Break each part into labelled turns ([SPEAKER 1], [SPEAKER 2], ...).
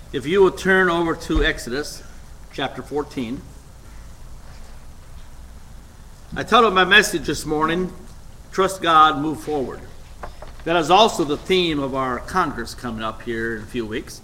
[SPEAKER 1] If you will turn over to Exodus chapter 14. I titled my message this morning, Trust God, Move Forward. That is also the theme of our Congress coming up here in a few weeks.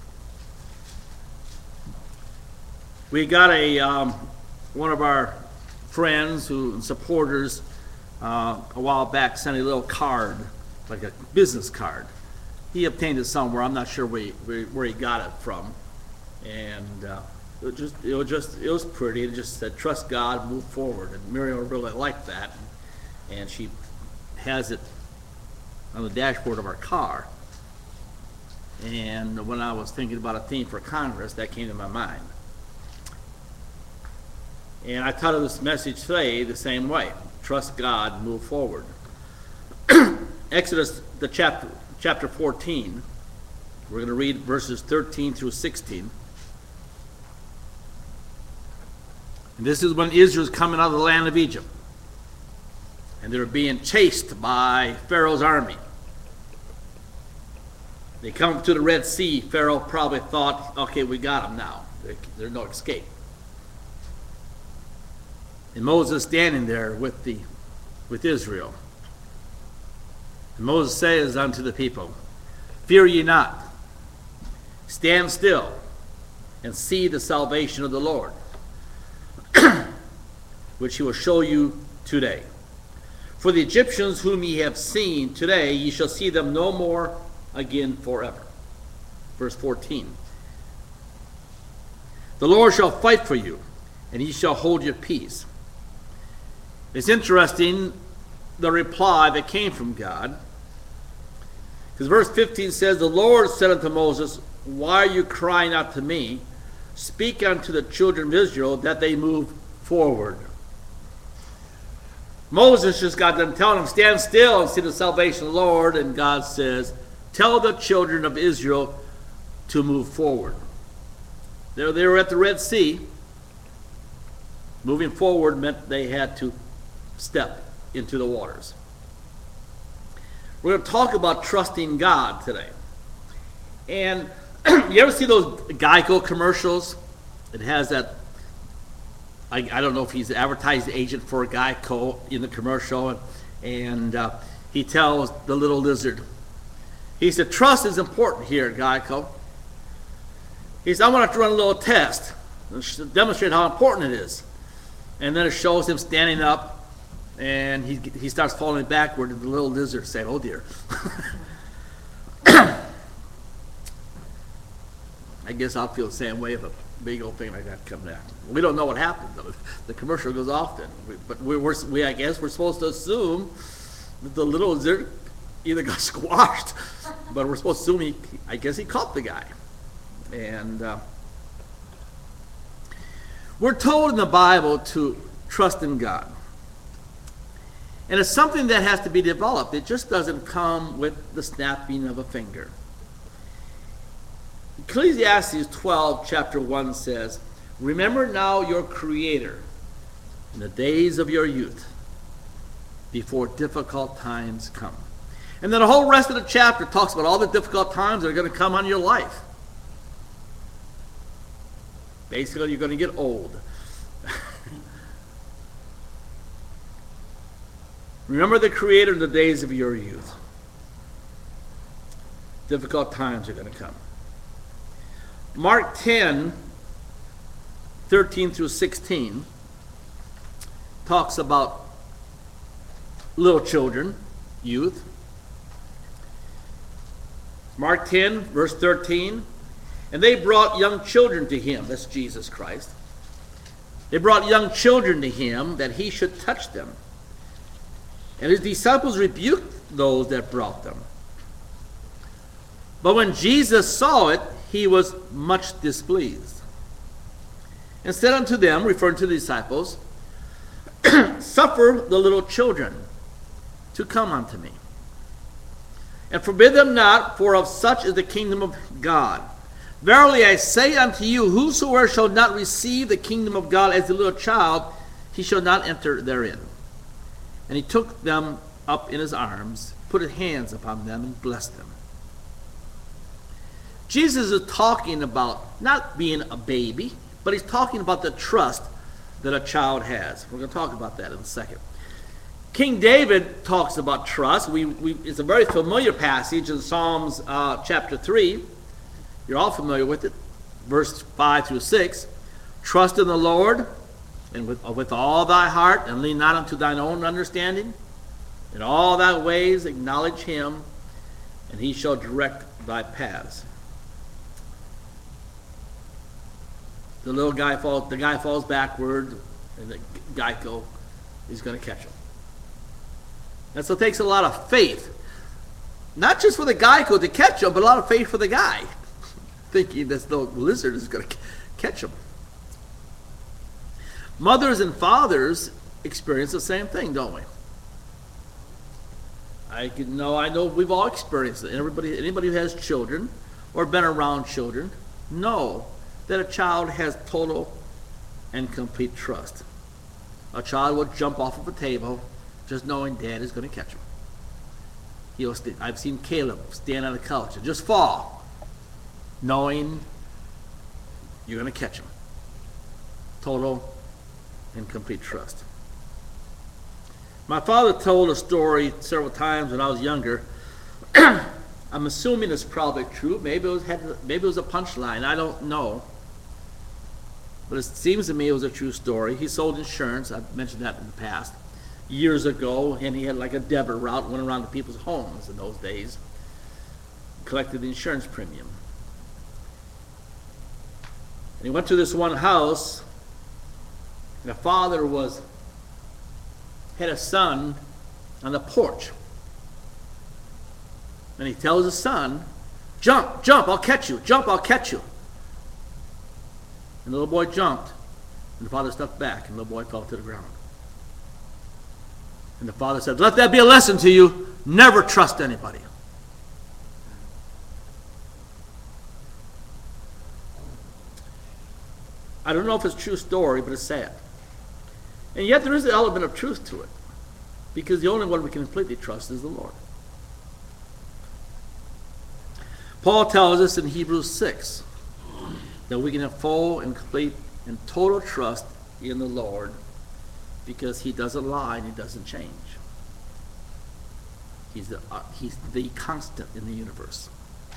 [SPEAKER 1] We got one of our friends and supporters a while back sent a little card, like a business card. He obtained it somewhere. I'm not sure where he got it from, and it was pretty. It just said, "Trust God, move forward." And Miriam really liked that, and she has it on the dashboard of our car. And when I was thinking about a theme for Congress, that came to my mind. And I titled this message today the same way: Trust God, move forward. Exodus, the chapter 14. We're going to read verses 13 through 16. And this is when Israel's coming out of the land of Egypt. And they're being chased by Pharaoh's army. They come to the Red Sea. Pharaoh probably thought, okay, we got them now. There's no escape. And Moses standing there with Israel. And Moses says unto the people, "Fear ye not, stand still, and see the salvation of the Lord, which he will show you today. For the Egyptians whom ye have seen today, ye shall see them no more again forever." Verse 14. "The Lord shall fight for you, and ye shall hold your peace." It's interesting, the reply that came from God. Because verse 15 says, "The Lord said unto Moses, Why are you crying out to me? Speak unto the children of Israel that they move forward." Moses just got done telling them, stand still and see the salvation of the Lord. And God says, tell the children of Israel to move forward. They were at the Red Sea. Moving forward meant they had to step into the waters. We're going to talk about trusting God today. And you ever see those Geico commercials? It has that, I don't know if he's an advertising agent for Geico in the commercial, and he tells the little lizard, he said, "Trust is important here at Geico." He said, "I want to run a little test to demonstrate how important it is." And then it shows him standing up, and he starts falling backward, and the little lizard saying, "Oh dear." I guess I'll feel the same way if a big old thing like that comes out. We don't know what happened, though. The commercial goes off then. But I guess we're supposed to assume that the little lizard either got squashed, but we're supposed to assume I guess he caught the guy. And we're told in the Bible to trust in God. And it's something that has to be developed. It just doesn't come with the snapping of a finger. Ecclesiastes 12, chapter 1 says, "Remember now your Creator in the days of your youth, before difficult times come." And then the whole rest of the chapter talks about all the difficult times that are going to come on your life. Basically, you're going to get old. Remember the Creator in the days of your youth. Difficult times are going to come. Mark 10, 13 through 16 talks about little children, youth. Mark 10, verse 13, "And they brought young children to him," that's Jesus Christ. "They brought young children to him that he should touch them. And his disciples rebuked those that brought them. But when Jesus saw it, he was much displeased, and said unto them," referring to the disciples, "Suffer the little children to come unto me, and forbid them not, for of such is the kingdom of God. Verily I say unto you, whosoever shall not receive the kingdom of God as a little child, he shall not enter therein. And he took them up in his arms, put his hands upon them, and blessed them. Jesus is talking about not being a baby, but he's talking about the trust that a child has. We're going to talk about that in a second. King David talks about trust. It's a very familiar passage in Psalms chapter 3. You're all familiar with it. Verse 5 through 6. Trust in the Lord and with all thy heart, and lean not unto thine own understanding. In all thy ways acknowledge him, and he shall direct thy paths. The guy falls backward, and the Geico is going to catch him. And so it takes a lot of faith, not just for the Geico to catch him, but a lot of faith for the guy, thinking this little lizard is going to catch him. Mothers and fathers experience the same thing, don't we? I know we've all experienced it. Anybody who has children or been around children know that a child has total and complete trust. A child will jump off of a table just knowing Dad is going to catch him. I've seen Caleb stand on the couch and just fall, knowing you're going to catch him. Total and complete trust. My father told a story several times when I was younger. I'm assuming it's probably true. Maybe it was a punchline. I don't know. But it seems to me it was a true story. He sold insurance. I've mentioned that in the past. Years ago, and he had like a debit route, went around to people's homes in those days, collected the insurance premium. And he went to this one house, and the father had a son on the porch. And he tells his son, jump, I'll catch you, jump, I'll catch you. And the little boy jumped, and the father stepped back, and the little boy fell to the ground. And the father said, let that be a lesson to you, never trust anybody. I don't know if it's a true story, but it's sad. And yet there is an element of truth to it, because the only one we can completely trust is the Lord. Paul tells us in Hebrews 6 that we can have full and complete and total trust in the Lord, because he doesn't lie and he doesn't change. He's the constant in the universe.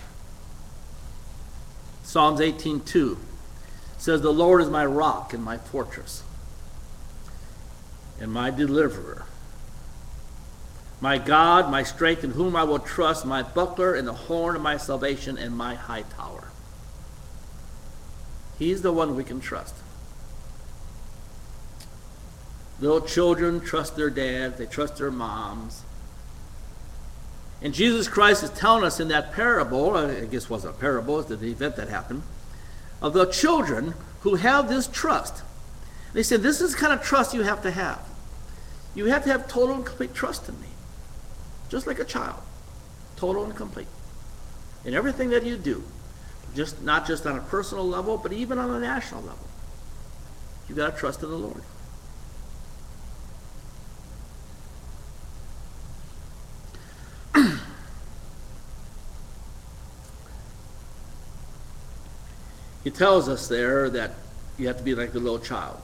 [SPEAKER 1] Psalms 18:2 says, the Lord is my rock and my fortress and my deliverer, my God, my strength, in whom I will trust, my buckler and the horn of my salvation and my high tower. He's the one we can trust. Little children trust their dads, they trust their moms. And Jesus Christ is telling us in that parable, I guess it wasn't a parable, it's the event that happened, of the children who have this trust. They said, this is the kind of trust you have to have. You have to have total and complete trust in me. Just like a child. Total and complete. In everything that you do. Not just on a personal level, but even on a national level. You've got to trust in the Lord. He tells us there that you have to be like the little child.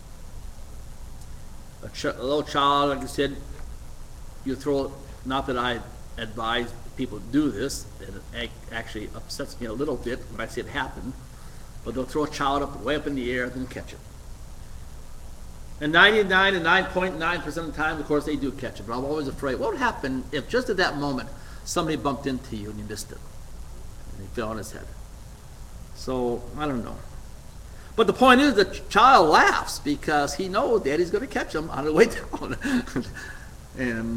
[SPEAKER 1] A little child, like I said, you throw, not that I advise people to do this, and it actually upsets me a little bit when I see it happen, but they'll throw a child way up in the air and then catch it. And 99.9% of the time, of course, they do catch it, but I'm always afraid, what would happen if just at that moment somebody bumped into you and you missed it, and he fell on his head? So, I don't know. But the point is, the child laughs because he knows Daddy's going to catch him on the way down. And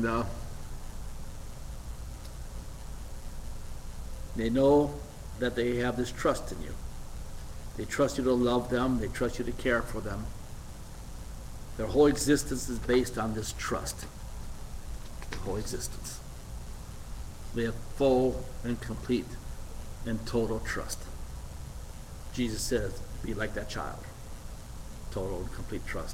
[SPEAKER 1] they know that they have this trust in you. They trust you to love them. They trust you to care for them. Their whole existence is based on this trust. Their whole existence. They have full and complete and total trust. Jesus says, be like that child. Total and complete trust.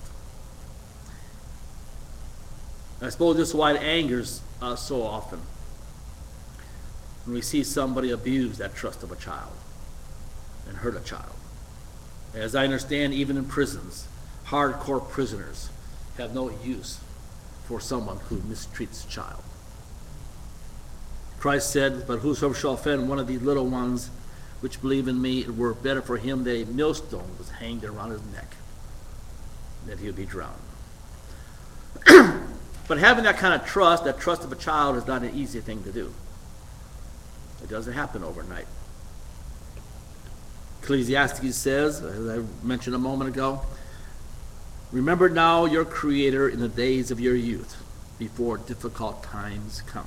[SPEAKER 1] I suppose this is why it angers us so often. when we see somebody abuse that trust of a child and hurt a child. As I understand, even in prisons, hardcore prisoners have no use for someone who mistreats a child. Christ said, "But whosoever shall offend one of these little ones which believe in me, it were better for him that a millstone was hanged around his neck, that he would be drowned." But having that kind of trust, that trust of a child, is not an easy thing to do. It doesn't happen overnight. Ecclesiastes says, as I mentioned a moment ago, "Remember now your Creator in the days of your youth, before difficult times come."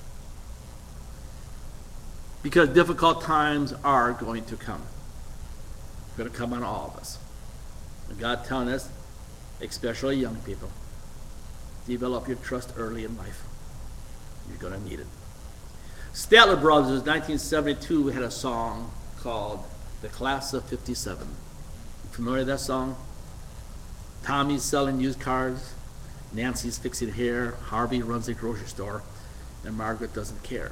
[SPEAKER 1] Because difficult times are going to come. It's going to come on all of us. And God telling us, especially young people, develop your trust early in life. You're going to need it. Statler Brothers, 1972, had a song called "The Class of 57. You familiar with that song? Tommy's selling used cars, Nancy's fixing hair, Harvey runs a grocery store, and Margaret doesn't care.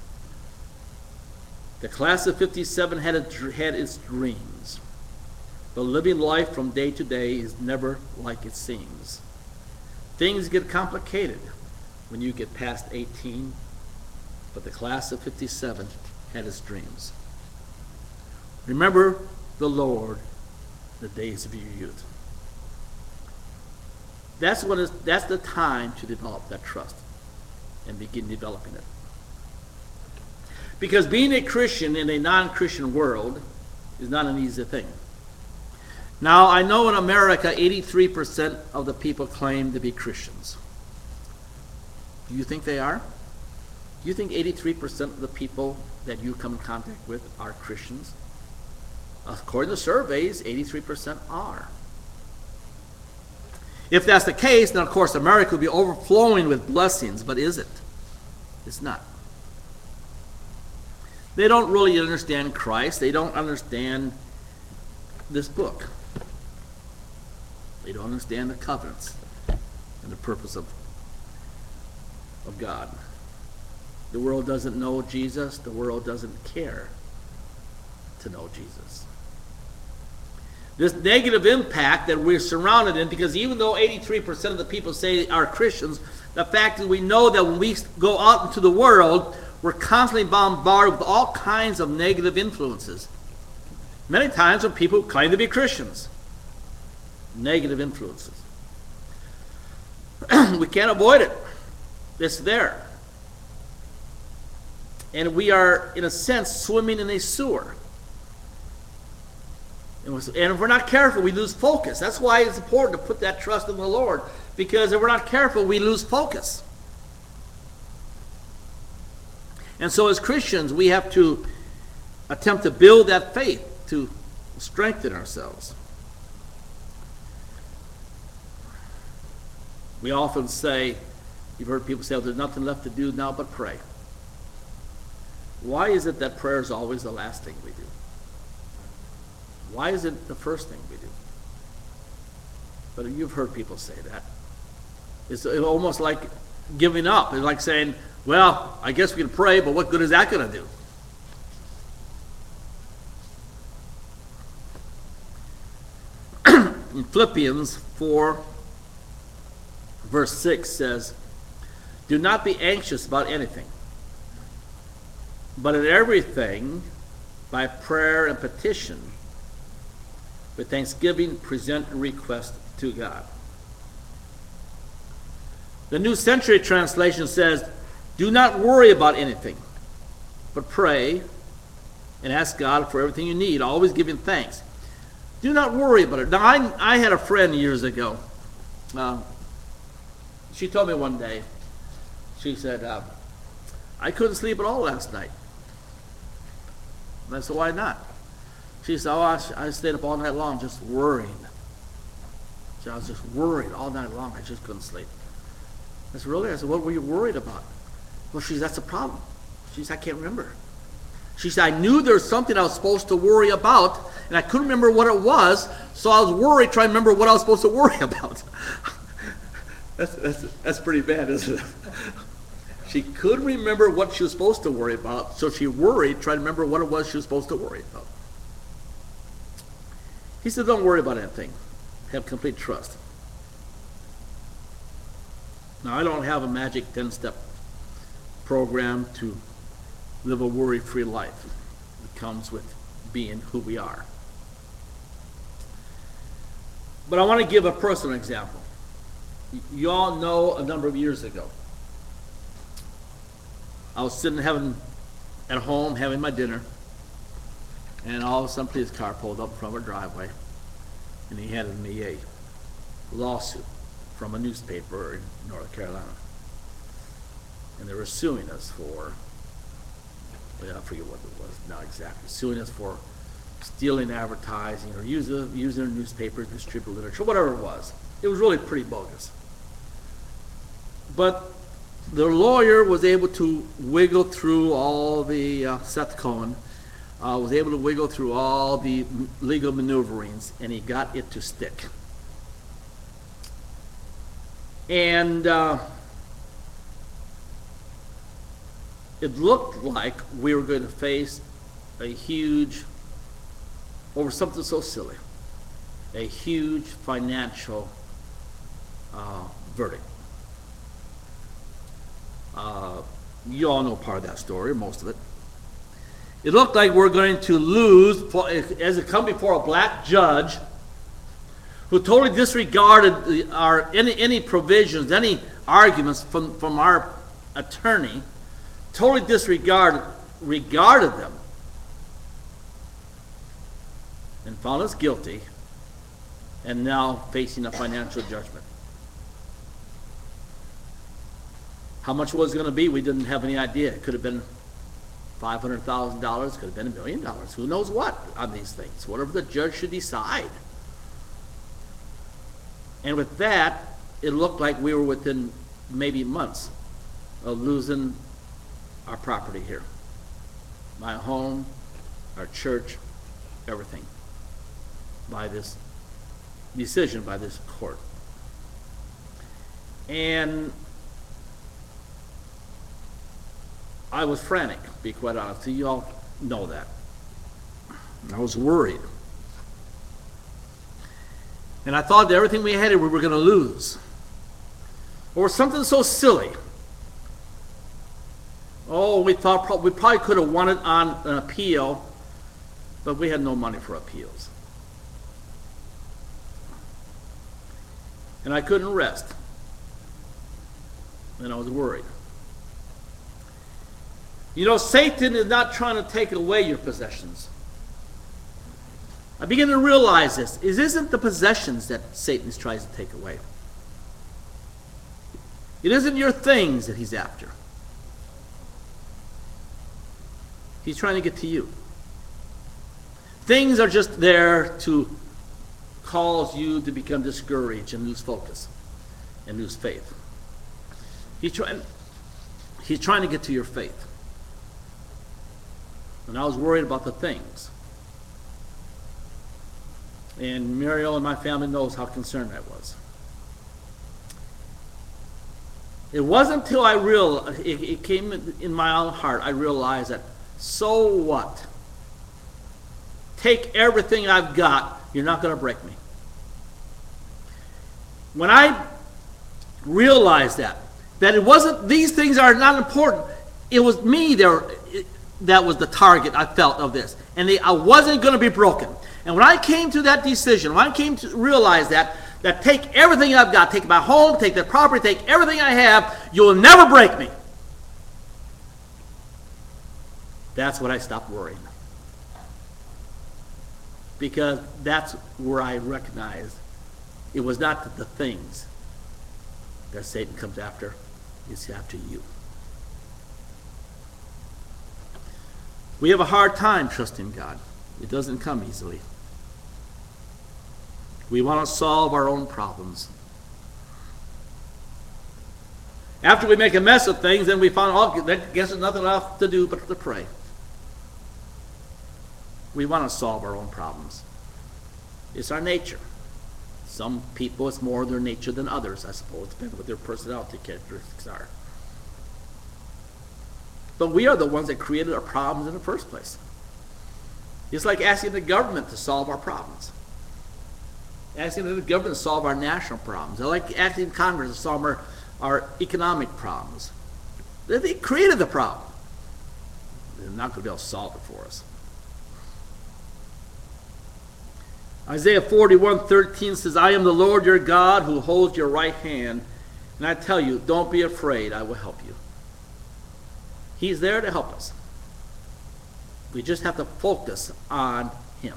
[SPEAKER 1] The class of 57 had its dreams, but living life from day to day is never like it seems. Things get complicated when you get past 18, but the class of 57 had its dreams. Remember the Lord the days of your youth. That's the time to develop that trust and begin developing it. Because being a Christian in a non-Christian world is not an easy thing. Now, I know in America, 83% of the people claim to be Christians. Do you think they are? Do you think 83% of the people that you come in contact with are Christians? According to surveys, 83% are. If that's the case, then of course America will be overflowing with blessings, but is it? It's not. They don't really understand Christ. They don't understand this book. They don't understand the covenants and the purpose of God. The world doesn't know Jesus. The world doesn't care to know Jesus. This negative impact that we're surrounded in, because even though 83% of the people say are Christians, the fact is we know that when we go out into the world, we're constantly bombarded with all kinds of negative influences. Many times when people claim to be Christians. Negative influences. We can't avoid it. It's there. And we are, in a sense, swimming in a sewer. And if we're not careful, we lose focus. That's why it's important to put that trust in the Lord. Because if we're not careful, we lose focus. And so as Christians, we have to attempt to build that faith, to strengthen ourselves. We often say, you've heard people say, "Oh, there's nothing left to do now but pray." Why is it that prayer is always the last thing we do? Why is it the first thing we do? But you've heard people say that. It's almost like giving up. It's like saying, well, I guess we can pray, but what good is that going to do? In Philippians 4, verse 6 says, "Do not be anxious about anything, but in everything, by prayer and petition, with thanksgiving, present a request to God." The New Century Translation says, "Do not worry about anything, but pray and ask God for everything you need, always giving thanks." Do not worry about it. Now, I had a friend years ago. She told me one day, she said, "I couldn't sleep at all last night." And I said, "Why not?" She said, "Oh, I stayed up all night long just worrying." So I was just worried all night long. I just couldn't sleep. I said, "Really?" I said, "What were you worried about?" Well, she said, "That's a problem." She said, "I can't remember." She said, "I knew there was something I was supposed to worry about, and I couldn't remember what it was, so I was worried trying to remember what I was supposed to worry about." That's pretty bad, isn't it? She couldn't remember what she was supposed to worry about, so she worried, trying to remember what it was she was supposed to worry about. He said, don't worry about anything. Have complete trust. Now, I don't have a magic 10-step program to live a worry-free life. It comes with being who we are. But I want to give a personal example. You all know a number of years ago, I was sitting at home having my dinner, and all of a sudden his car pulled up in front of our driveway, and he handed me a lawsuit from a newspaper in North Carolina. And they were suing us for, I forget what it was now exactly, suing us for stealing advertising or using a newspaper to distribute literature, whatever it was. It was really pretty bogus. But the lawyer was able to wiggle through all the, Seth Cohen, was able to wiggle through all the legal maneuverings, and he got it to stick. And it looked like we were going to face a huge, over something so silly, a huge financial verdict. You all know part of that story, most of it. It looked like we're going to lose as it come before a black judge who totally disregarded any provisions, any arguments from our attorney, totally regarded them, and found us guilty, and now facing a financial judgment. How much was it going to be? We didn't have any idea. It could have been $500,000, could have been $1 million. Who knows what on these things? Whatever the judge should decide. And with that, it looked like we were within maybe months of losing our property here. My home, our church, everything. By this decision, by this court. And I was frantic, to be quite honest. You all know that. I was worried. And I thought that everything we had we were going to lose. Or something so silly. Oh, we thought we probably could have won it on an appeal, but we had no money for appeals. And I couldn't rest. And I was worried. You know, Satan is not trying to take away your possessions. I begin to realize this. It isn't the possessions that Satan tries to take away. It isn't your things that he's after. He's trying to get to you. Things are just there to cause you to become discouraged and lose focus and lose faith. He's trying to get to your faith. And I was worried about the things. And Muriel and my family knows how concerned I was. It wasn't until I realized, it came in my own heart, I realized that, so what? Take everything I've got, you're not going to break me. When I realized that it wasn't, these things are not important, it was me that was the target I felt of this. And I wasn't going to be broken. And when I came to that decision, when I came to realize that take everything I've got, take my home, take the property, take everything I have, you'll never break me. That's when I stopped worrying. Because that's where I recognized it was not the things that Satan comes after, it's after you. We have a hard time trusting God. It doesn't come easily. We want to solve our own problems. After we make a mess of things, then we find, I guess there's nothing else to do but to pray. We want to solve our own problems. It's our nature. Some people, it's more their nature than others, I suppose, depending on what their personality characteristics are. But we are the ones that created our problems in the first place. It's like asking the government to solve our problems. Asking the government to solve our national problems. They're like asking Congress to solve our economic problems. They created the problem. They're not going to be able to solve it for us. Isaiah 41:13 says, I am the Lord your God who holds your right hand. And I tell you, don't be afraid, I will help you. He's there to help us. We just have to focus on him.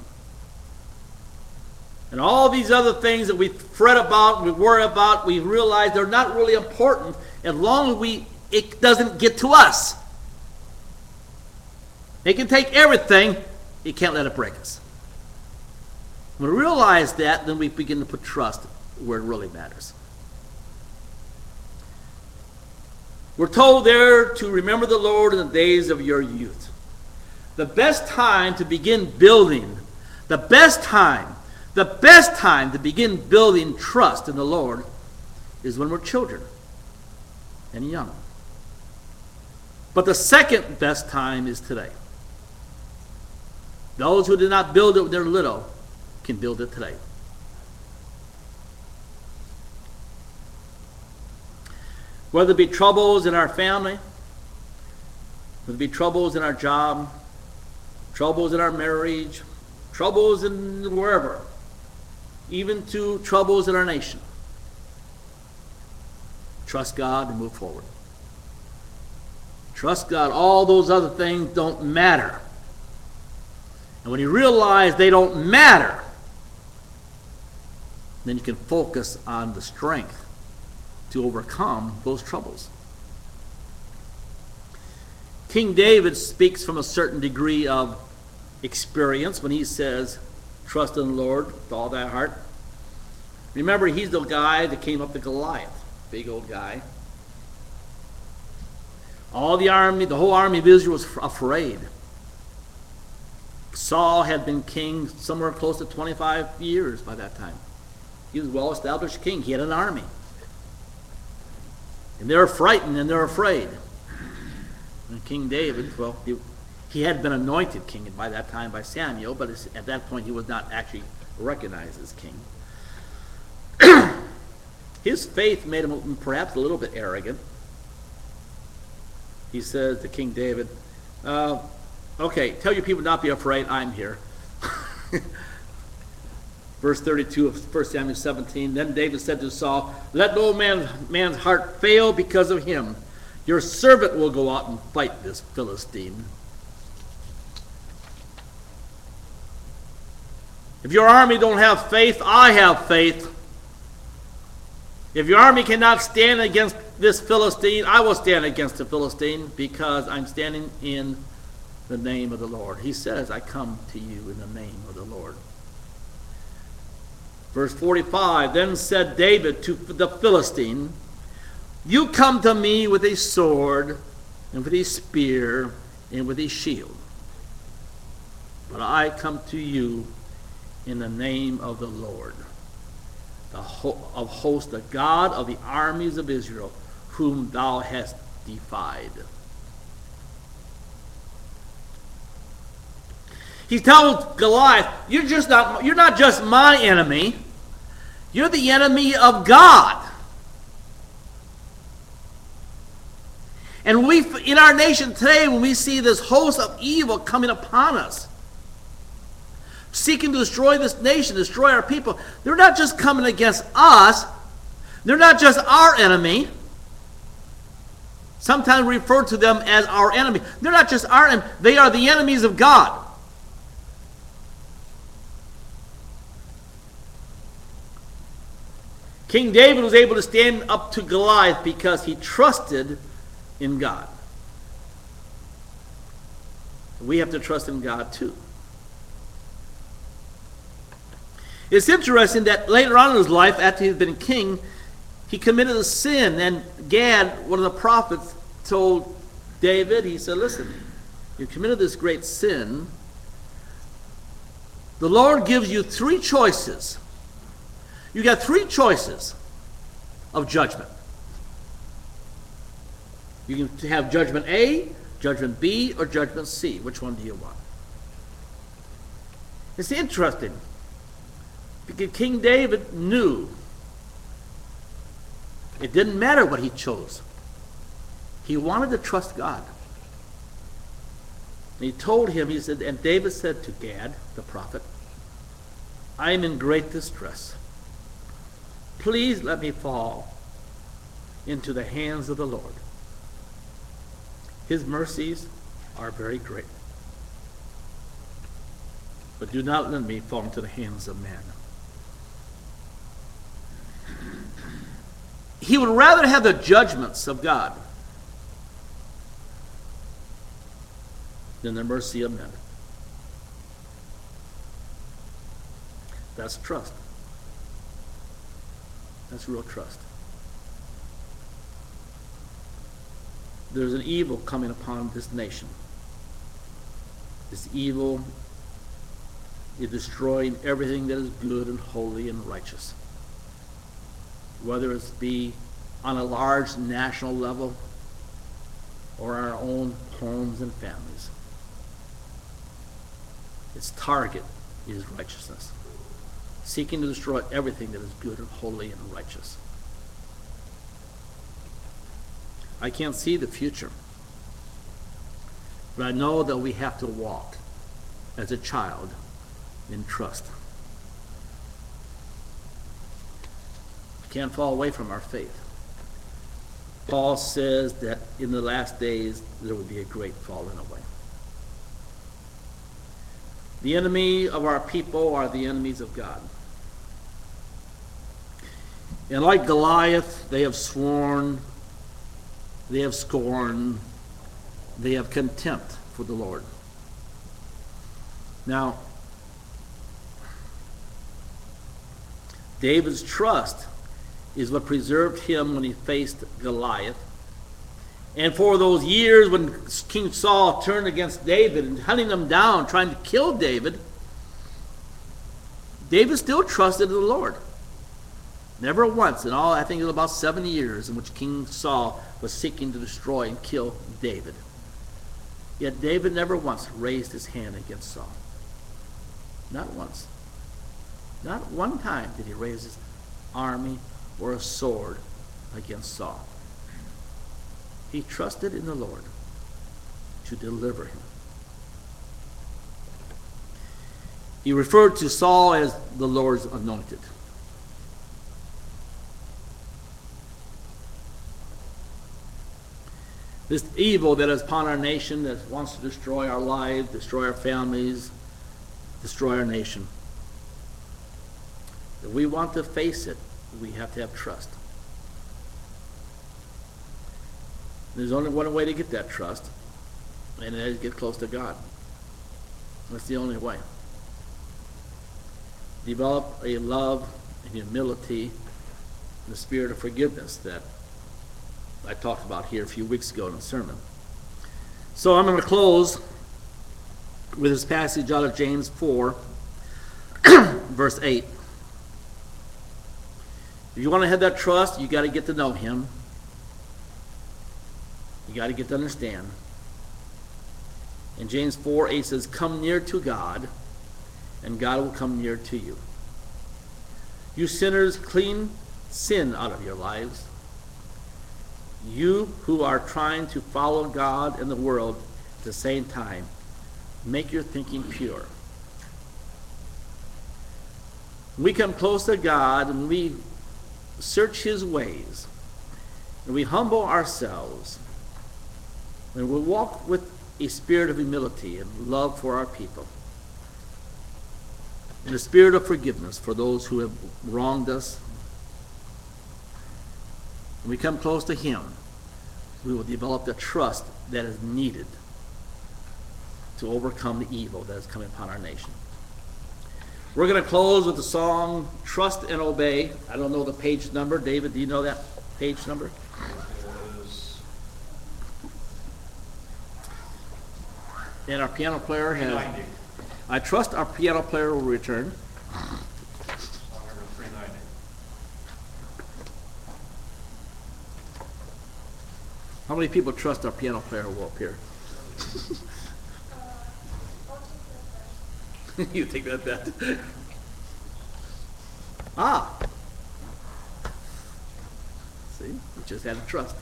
[SPEAKER 1] And all these other things that we fret about, we worry about, we realize they're not really important as long as it doesn't get to us. They can take everything, you can't let it break us. When we realize that, then we begin to put trust where it really matters. We're told there to remember the Lord in the days of your youth. The best time to begin building, the best time to begin building trust in the Lord is when we're children and young. But the second best time is today. Those who did not build it when they're little can build it today. Whether it be troubles in our family, whether it be troubles in our job, troubles in our marriage, troubles in wherever, even to troubles in our nation. Trust God and move forward. Trust God. All those other things don't matter. And when you realize they don't matter, then you can focus on the strength to overcome those troubles. King David speaks from a certain degree of experience when he says, trust in the Lord with all thy heart. Remember, he's the guy that came up to Goliath, big old guy. All the army, the whole army of Israel was afraid. Saul had been king somewhere close to 25 years by that time. He was a well-established king. He had an army. And they're frightened and they're afraid. And King David, well, he had been anointed king by that time by Samuel, but at that point he was not actually recognized as king. His faith made him perhaps a little bit arrogant. He says to King David, okay, tell your people not to be afraid, I'm here. Verse 32 of 1 Samuel 17, then David said to Saul, let no man's heart fail because of him. Your servant will go out and fight this Philistine. If your army don't have faith, I have faith. If your army cannot stand against this Philistine, I will stand against the Philistine because I'm standing in the name of the Lord. He says, I come to you in the name of the Lord. Verse 45, then said David to the Philistine, you come to me with a sword and with a spear and with a shield. But I come to you in the name of the Lord, of hosts, the God of the armies of Israel, whom thou hast defied. He tells Goliath, you're not just my enemy, you're the enemy of God. And in our nation today, when we see this host of evil coming upon us, seeking to destroy this nation, destroy our people, they're not just coming against us. They're not just our enemy. Sometimes we refer to them as our enemy. They're not just our enemy. They are the enemies of God. King David was able to stand up to Goliath because he trusted in God. We have to trust in God too. It's interesting that later on in his life, after he had been king, he committed a sin. And Gad, one of the prophets, told David, he said, listen, you committed this great sin. The Lord gives you three choices. You got three choices of judgment. You can have judgment A, Judgment B or Judgment C? Which one do you want? It's interesting because King David knew it didn't matter what he chose. He wanted to trust God. And he told him, he said, and David said to Gad, the prophet, I am in great distress. Please let me fall into the hands of the Lord. His mercies are very great. But do not let me fall into the hands of man. He would rather have the judgments of God than the mercy of men. That's trust. That's real trust. There's an evil coming upon this nation. This evil is destroying everything that is good and holy and righteous. Whether it be on a large national level or our own homes and families. Its target is righteousness, seeking to destroy everything that is good and holy and righteous. I can't see the future, but I know that we have to walk as a child in trust. We can't fall away from our faith. Paul says that in the last days there will be a great falling away. The enemy of our people are the enemies of God. And like Goliath, they have sworn, they have scorned, they have contempt for the Lord. Now, David's trust is what preserved him when he faced Goliath. And for those years when King Saul turned against David and hunting him down, trying to kill David, David still trusted in the Lord. Never once in all, I think it was about 7 years in which King Saul was seeking to destroy and kill David. Yet David never once raised his hand against Saul. Not once. Not one time did he raise his army or a sword against Saul. He trusted in the Lord to deliver him. He referred to Saul as the Lord's anointed. This evil that is upon our nation that wants to destroy our lives, destroy our families, destroy our nation. If we want to face it, we have to have trust. There's only one way to get that trust, and that is get close to God. That's the only way. Develop a love and humility and the spirit of forgiveness that I talked about here a few weeks ago in the sermon. So I'm going to close with this passage out of James 4, verse 8. If you want to have that trust, you got to get to know him. You got to get to understand. And James 4:8 says, come near to God, and God will come near to you. You sinners, clean sin out of your lives. You who are trying to follow God and the world at the same time, make your thinking pure. When we come close to God and we search his ways, and we humble ourselves, and we walk with a spirit of humility and love for our people, and a spirit of forgiveness for those who have wronged us, when we come close to him, we will develop the trust that is needed to overcome the evil that is coming upon our nation. We're going to close with the song Trust and Obey. I don't know the page number. David, do you know that page number? And our piano player has...
[SPEAKER 2] 390.
[SPEAKER 1] I trust our piano player will return.
[SPEAKER 2] Song number 390.
[SPEAKER 1] How many people trust our piano player will appear? You take that bet. Ah. See, you just had to trust.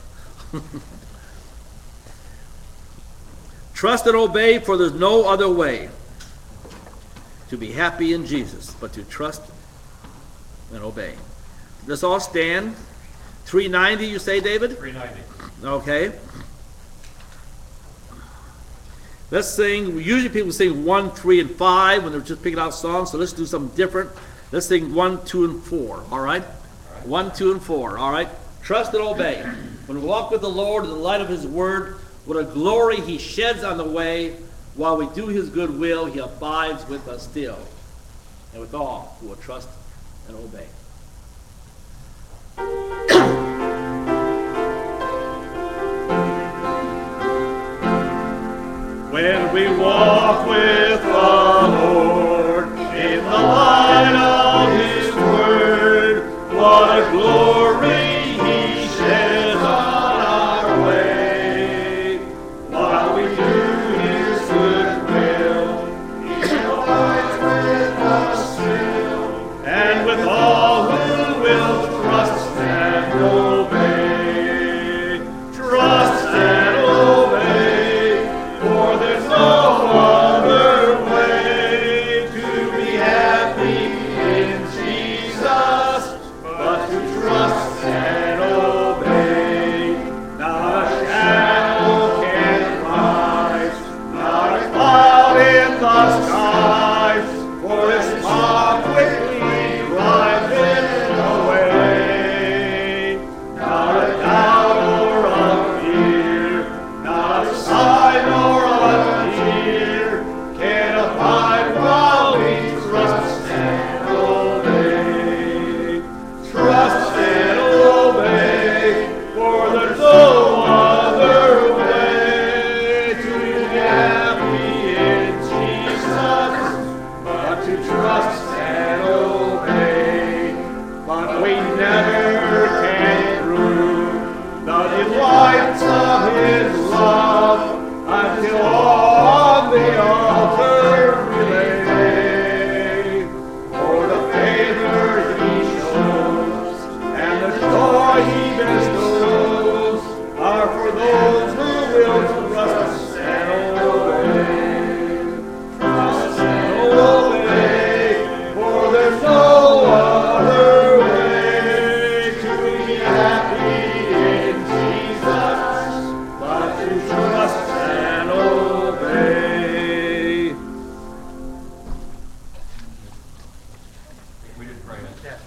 [SPEAKER 1] Trust and obey, for there's no other way to be happy in Jesus but to trust and obey. Let's all stand. 390, you say, David?
[SPEAKER 2] 390.
[SPEAKER 1] Okay. Let's sing. Usually people sing 1, 3, and 5 when they're just picking out songs, so let's do something different. Let's sing 1, 2, and 4, all right? 1, 2, and 4, all right? Trust and obey. When we walk with the Lord in the light of his word, what a glory he sheds on the way. While we do his good will, he abides with us still, and with all who will trust and obey.
[SPEAKER 2] When we walk with the Lord in the light of his word, what a glory he sheds on our way. While we do his good will, he abides with us still, and with all who will trust and obey. Trust and obey, for there's no other way to be happy in Jesus but to trust and obey. Not a shadow can rise, not a cloud in the skies, for his love quickly drives it away. Not a doubt or a fear, not a sigh nor a tear can abide while we trust and obey. Trust and obey, for there's no other way to be happy in Jesus but to trust and obey. But we never can prove the delights of his love until on the altar we lay. For the favor he shows and the joy he bestows are for those who will trust and obey. Trust and obey, for there's no other way to be happy in Jesus but to trust and obey. We didn't pray that.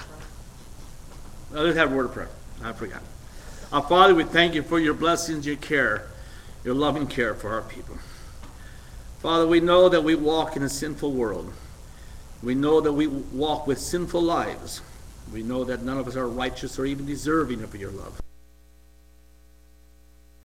[SPEAKER 1] Let's have a word of prayer. I forgot. Our Father, we thank you for your blessings, your care, your loving care for our people. Father, we know that we walk in a sinful world. We know that we walk with sinful lives. We know that none of us are righteous or even deserving of your love.